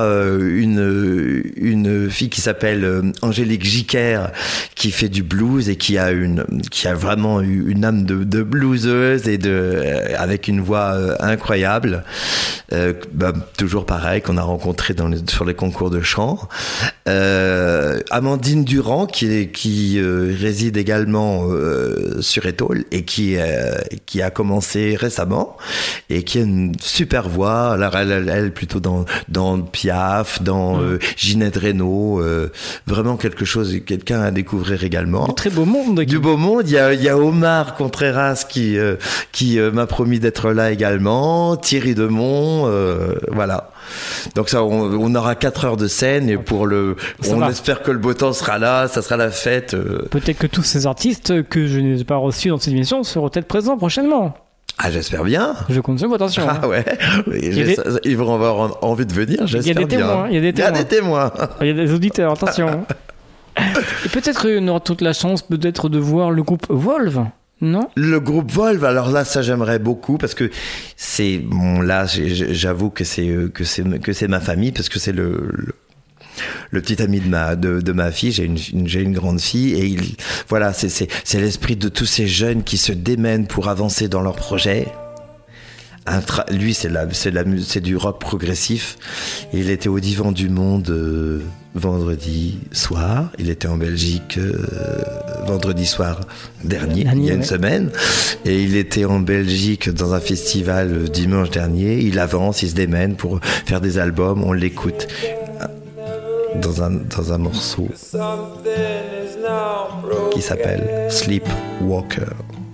une fille qui s'appelle Angélique Giquer qui fait du blues et qui a vraiment une âme de blueseuse et avec une voix incroyable. Toujours pareil qu'on a rencontré sur les concours de chant. Amandine Durand qui réside également sur Étole et qui a commencé récemment et qui a une super voix. Alors elle plutôt dans Piaf, dans Ginette Renaud, vraiment quelqu'un à découvrir également. Un très beau monde. Du beau monde. Il y a Omar Contreras qui m'a promis d'être là également. Thierry Demont, voilà. Donc ça, on aura 4 heures de scène et on espère que le beau temps sera là, ça sera la fête. Peut-être que tous ces artistes que je n'ai pas reçus dans cette émission seront peut-être présents prochainement. Ah, j'espère bien. Je compte sur vous, attention. Ah ouais, ils vont avoir envie de venir, j'espère bien. Il y a des témoins. Il y a des auditeurs, attention. Et peut-être qu'on aura toute la chance peut-être de voir le groupe Volve. Non. Le groupe Volve, alors là, ça j'aimerais beaucoup parce que c'est là, j'avoue que c'est ma famille parce que c'est le petit ami de ma fille. J'ai une grande fille et voilà, c'est l'esprit de tous ces jeunes qui se démènent pour avancer dans leurs projets. Lui, c'est du rock progressif. Il était au Divan du Monde vendredi soir. Il était en Belgique vendredi soir dernier, il y a une semaine. Et il était en Belgique dans un festival dimanche dernier. Il avance, il se démène pour faire des albums. On l'écoute dans un morceau qui s'appelle Sleepwalker.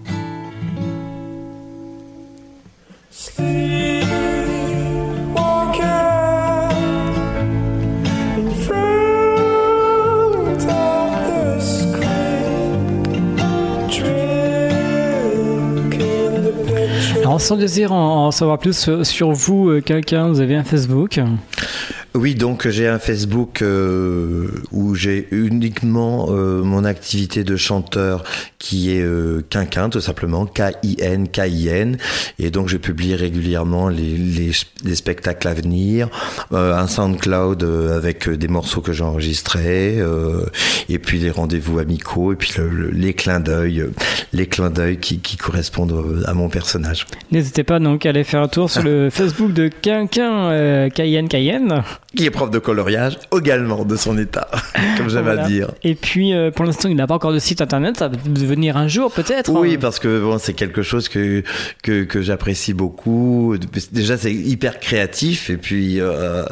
Alors, sans désir en savoir plus sur vous, quelqu'un, vous avez un Facebook ? Oui, donc j'ai un Facebook où j'ai uniquement mon activité de chanteur qui est Quinquin, tout simplement, K-I-N, et donc je publie régulièrement les spectacles à venir, un SoundCloud avec des morceaux que j'ai enregistrés, et puis les rendez-vous amicaux, et puis les clins d'œil qui correspondent à mon personnage. N'hésitez pas donc à aller faire un tour sur le Facebook de Quinquin, K-I-N. Qui est prof de coloriage également de son état, comme j'aime à dire. Et puis, pour l'instant, il n'a pas encore de site internet, ça va devenir un jour peut-être. Oui, parce que bon, c'est quelque chose que j'apprécie beaucoup. Déjà, c'est hyper créatif, et puis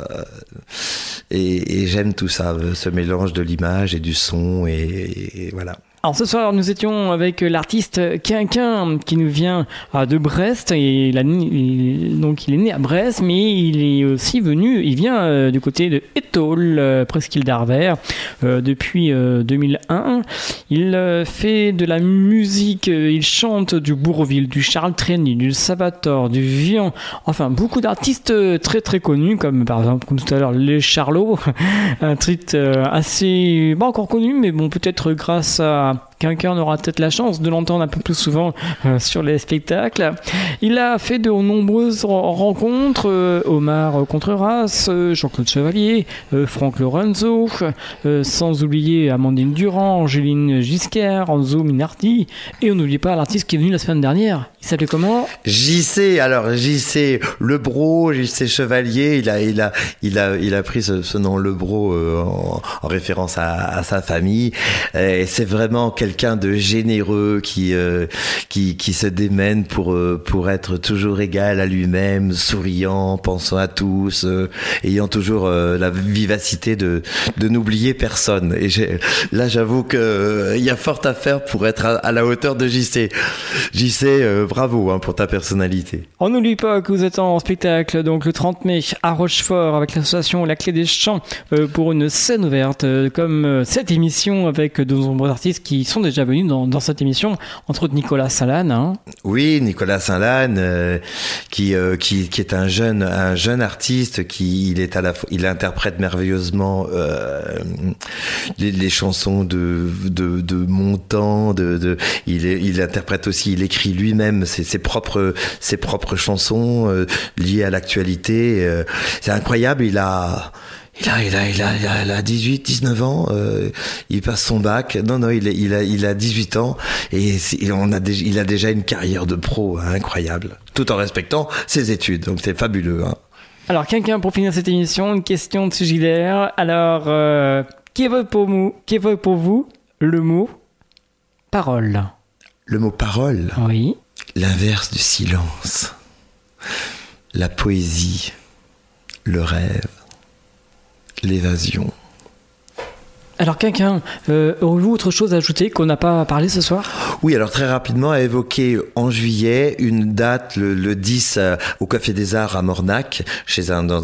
et j'aime tout ça, ce mélange de l'image et du son, et voilà. Alors ce soir, nous étions avec l'artiste Quinquin qui nous vient de Brest. Et donc il est né à Brest, mais il est aussi il vient du côté de Étole, presqu'île d'Arvers, depuis 2001. Il fait de la musique, il chante du Bourvil, du Charles Trenet, du Salvatore, du Vian, enfin beaucoup d'artistes très très connus, comme par exemple, comme tout à l'heure, les Charlots, un titre assez, pas encore connu, mais bon, peut-être grâce à Quinquin aura peut-être la chance de l'entendre un peu plus souvent sur les spectacles. Il a fait de nombreuses rencontres, Omar Contreras, Jean-Claude Chevalier, Franck Lorenzo, sans oublier Amandine Durand, Angéline Gisquer, Enzo Minardi, et on n'oublie pas l'artiste qui est venu la semaine dernière. Il s'appelait comment ? JC Lebro, JC Chevalier. Il a pris ce nom Lebro en référence à sa famille. Et c'est vraiment quelqu'un de généreux qui se démène pour être toujours égal à lui-même, souriant, pensant à tous, ayant toujours la vivacité de n'oublier personne. Et là, j'avoue que il y a fort à faire pour être à la hauteur de JC. JC, bravo pour ta personnalité. On n'oublie pas que vous êtes en spectacle donc le 30 mai à Rochefort avec l'association La Clé des Champs pour une scène ouverte comme cette émission avec de nombreux artistes qui sont déjà venus dans cette émission, entre autres Nicolas Salan. Hein. Oui, Nicolas Salan qui est un jeune artiste il interprète merveilleusement les chansons de Montand, il interprète aussi, il écrit lui-même ses propres chansons liées à l'actualité. C'est incroyable, il a 18, 19 ans, il passe son bac. Non, il a 18 ans et il a déjà une carrière de pro incroyable, tout en respectant ses études. Donc c'est fabuleux. Hein. Alors, Quinquin, pour finir cette émission, une question de suicidaire. Alors, qu'est pour vous le mot parole ? Le mot parole ? Oui. L'inverse du silence. La poésie. Le rêve. L'évasion. Alors Quinquin, aurez-vous autre chose à ajouter qu'on n'a pas parlé ce soir? Oui, alors très rapidement, à évoquer en juillet une date le 10 au Café des Arts à Mornac, chez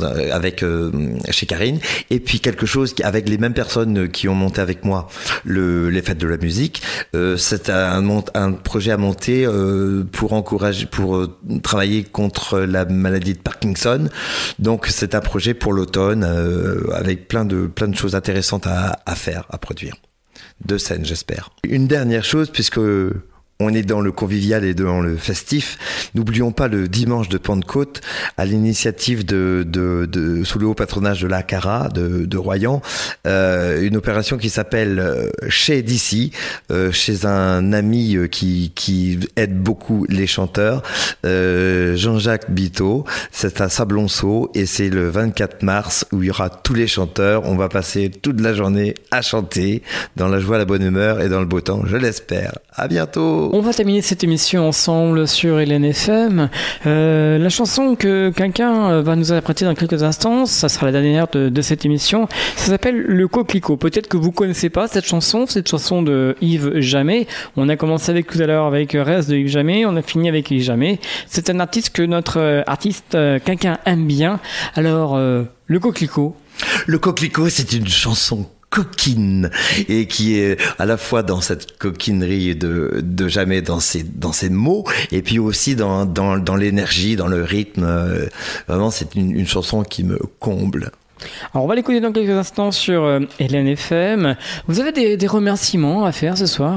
Karine, et puis quelque chose avec les mêmes personnes qui ont monté avec moi les fêtes de la musique. C'est un projet à monter pour travailler contre la maladie de Parkinson. Donc c'est un projet pour l'automne avec plein de choses intéressantes à faire, à produire. 2 scènes, j'espère. Une dernière chose, puisque on est dans le convivial et dans le festif. N'oublions pas le dimanche de Pentecôte, à l'initiative sous le haut patronage de l'ACARA de Royan, une opération qui s'appelle Chez d'ici, chez un ami qui aide beaucoup les chanteurs, Jean-Jacques Biteau. C'est à Sablonceau et c'est le 24 mars où il y aura tous les chanteurs. On va passer toute la journée à chanter dans la joie, la bonne humeur et dans le beau temps, je l'espère. À bientôt. On va terminer cette émission ensemble sur LNFM. La chanson que Quinquin va nous interpréter dans quelques instants, ça sera la dernière de cette émission. Ça s'appelle Le Coquelicot. Peut-être que vous connaissez pas cette chanson de Yves Jamais. On a commencé avec tout à l'heure avec Reste de Yves Jamais. On a fini avec Yves Jamais. C'est un artiste que notre artiste Quinquin aime bien. Alors, Le Coquelicot. Le Coquelicot, c'est une chanson coquine et qui est à la fois dans cette coquinerie de Jamais dans ses mots et puis aussi dans l'énergie, dans le rythme. Vraiment, c'est une chanson qui me comble. Alors on va l'écouter dans quelques instants sur LNFM. Vous avez des remerciements à faire ce soir?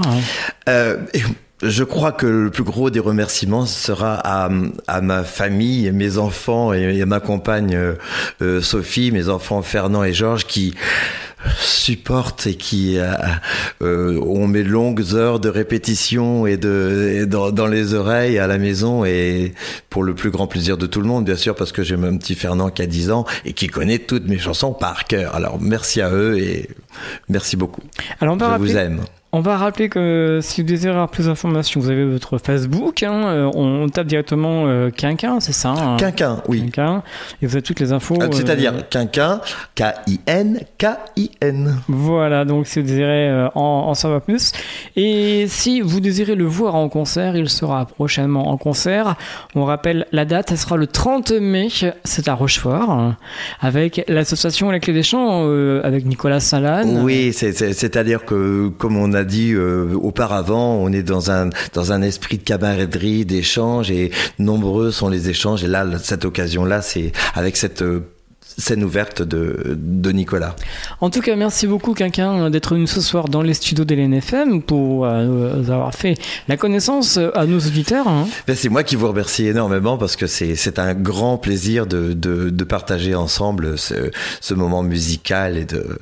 Je crois que le plus gros des remerciements sera à ma famille, mes enfants et ma compagne Sophie, mes enfants Fernand et Georges qui supportent et qui ont mes longues heures de répétition et dans les oreilles à la maison, et pour le plus grand plaisir de tout le monde, bien sûr, parce que j'ai mon petit Fernand qui a 10 ans et qui connaît toutes mes chansons par cœur. Alors merci à eux et merci beaucoup. Alors je vous aime. On va rappeler que si vous désirez avoir plus d'informations, vous avez votre Facebook. On tape directement Quinquin, c'est ça? Quinquin, oui. Quinquin, et vous avez toutes les infos. C'est-à-dire Quinquin, K-I-N-K-I-N. Voilà, donc si vous désirez en savoir plus. Et si vous désirez le voir en concert, il sera prochainement en concert. On rappelle la date, elle sera le 30 mai, c'est à Rochefort, avec l'association La Clé des Champs, avec Nicolas Salanne. Oui, c'est-à-dire que, comme on a dit auparavant, on est dans un esprit de camaraderie, d'échange, et nombreux sont les échanges. Et là, cette occasion-là, c'est avec cette scène ouverte de Nicolas. En tout cas, merci beaucoup Quinquin d'être venu ce soir dans les studios de LNFM pour avoir fait la connaissance à nos auditeurs. C'est moi qui vous remercie énormément parce que c'est un grand plaisir de partager ensemble ce moment musical et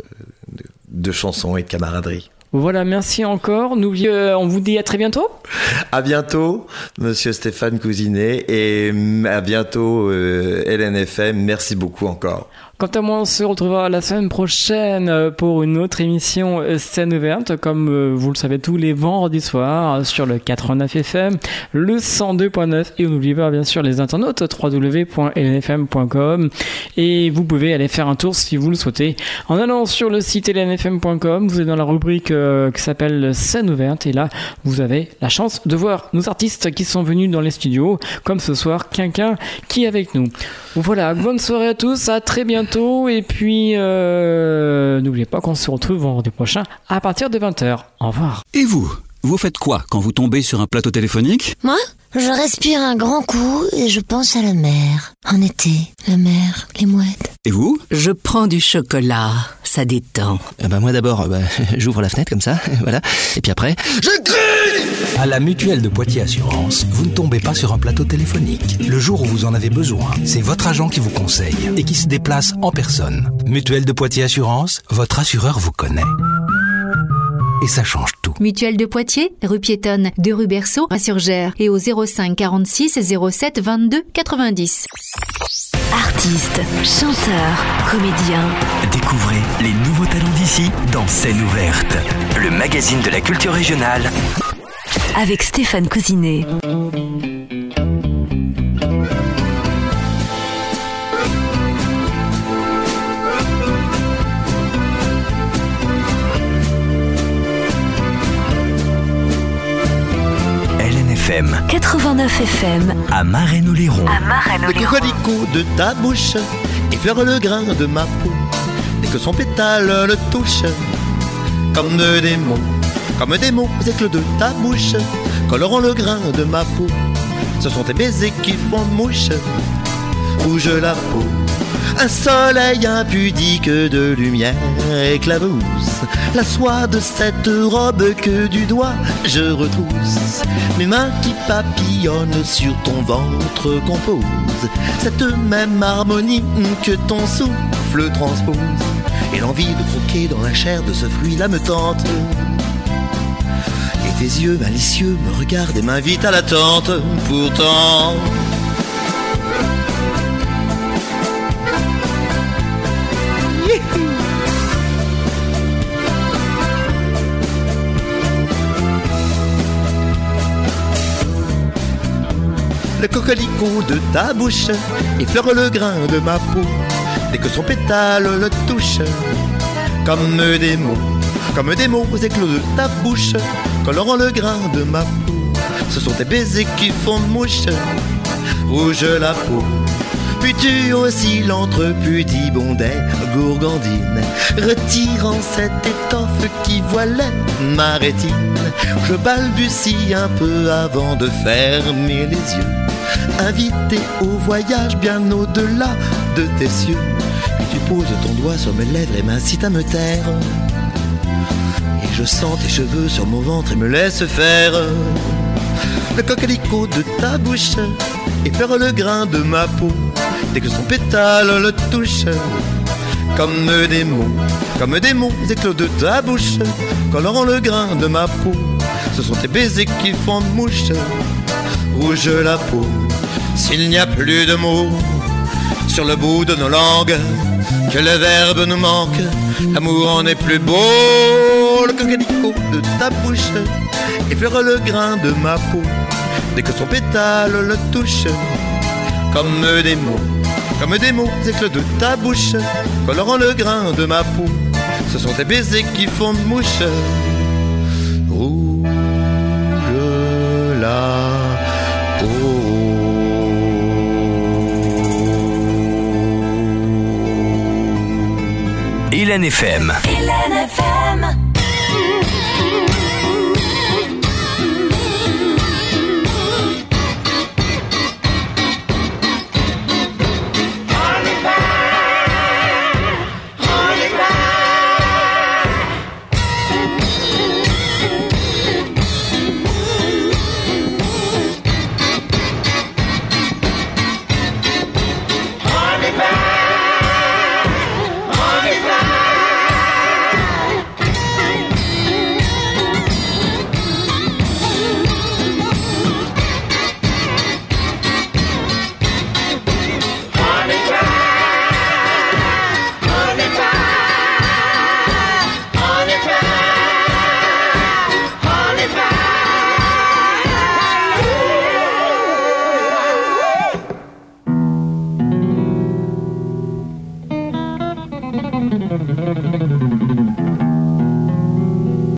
de chansons et de camaraderie. Voilà, merci encore. On vous dit à très bientôt. À bientôt, monsieur Stéphane Cousinet, et à bientôt LNFM. Merci beaucoup encore. Quant à moi, on se retrouvera la semaine prochaine pour une autre émission Scène ouverte, comme vous le savez, tous les vendredis soirs sur le 89 FM, le 102.9, et n'oubliez pas bien sûr les internautes, www.lnfm.com, et vous pouvez aller faire un tour si vous le souhaitez en allant sur le site lnfm.com. Vous êtes dans la rubrique qui s'appelle Scène ouverte, et là vous avez la chance de voir nos artistes qui sont venus dans les studios, comme ce soir Quinquin qui est avec nous. Voilà, bonne soirée à tous, à très bientôt. Et puis, n'oubliez pas qu'on se retrouve vendredi prochain à partir de 20h. Au revoir. Et vous faites quoi quand vous tombez sur un plateau téléphonique? Moi, je respire un grand coup et je pense à la mer. En été, la mer, les mouettes. Et vous? Je prends du chocolat, ça détend. Moi d'abord, j'ouvre la fenêtre comme ça, voilà. Et puis après, je crie! À la Mutuelle de Poitiers Assurance, vous ne tombez pas sur un plateau téléphonique. Le jour où vous en avez besoin, c'est votre agent qui vous conseille et qui se déplace en personne. Mutuelle de Poitiers Assurance, votre assureur vous connaît. Et ça change tout. Mutuelle de Poitiers, rue piétonne de rue Berceau à Surgères, et au 05 46 07 22 90. Artistes, chanteurs, comédiens. Découvrez les nouveaux talents d'ici dans Scène ouverte, le magazine de la culture régionale. Avec Stéphane Cousinet. FM. 89 FM. À Marennes-Oléron. Le cocorico de ta bouche effleure le grain de ma peau. Dès que son pétale le touche, comme des mots éclats de ta bouche, colorant le grain de ma peau. Ce sont tes baisers qui font mouche, rouge la peau. Un soleil impudique de lumière éclabousse la soie de cette robe que du doigt je retrousse. Mes mains qui papillonnent sur ton ventre composent cette même harmonie que ton souffle transpose. Et l'envie de croquer dans la chair de ce fruit-là me tente. Et tes yeux malicieux me regardent et m'invitent à l'attente. Pourtant... Le cocorico de ta bouche effleure le grain de ma peau. Dès que son pétale le touche, comme des mots éclos de ta bouche, colorant le grain de ma peau. Ce sont tes baisers qui font mouche, rouge la peau. Puis tu aussi l'entrepudibondet gourgandine, retirant cette étoffe qui voilait ma rétine. Je balbutie un peu avant de fermer les yeux, invité au voyage bien au-delà de tes cieux. Puis tu poses ton doigt sur mes lèvres et m'incites à me taire. Et je sens tes cheveux sur mon ventre et me laisse faire. Le cocorico de ta bouche effleure le grain de ma peau. Dès que son pétale le touche, comme des mots éclos de ta bouche, colorant le grain de ma peau. Ce sont tes baisers qui font mouche, rouge la peau. S'il n'y a plus de mots sur le bout de nos langues, que le verbe nous manque, l'amour en est plus beau. Le cocorico de ta bouche effleure le grain de ma peau. Dès que son pétale le touche, comme des mots éclats de ta bouche, colorant le grain de ma peau. Ce sont tes baisers qui font mouche, rouge la peau. Hélène FM. Hélène FM.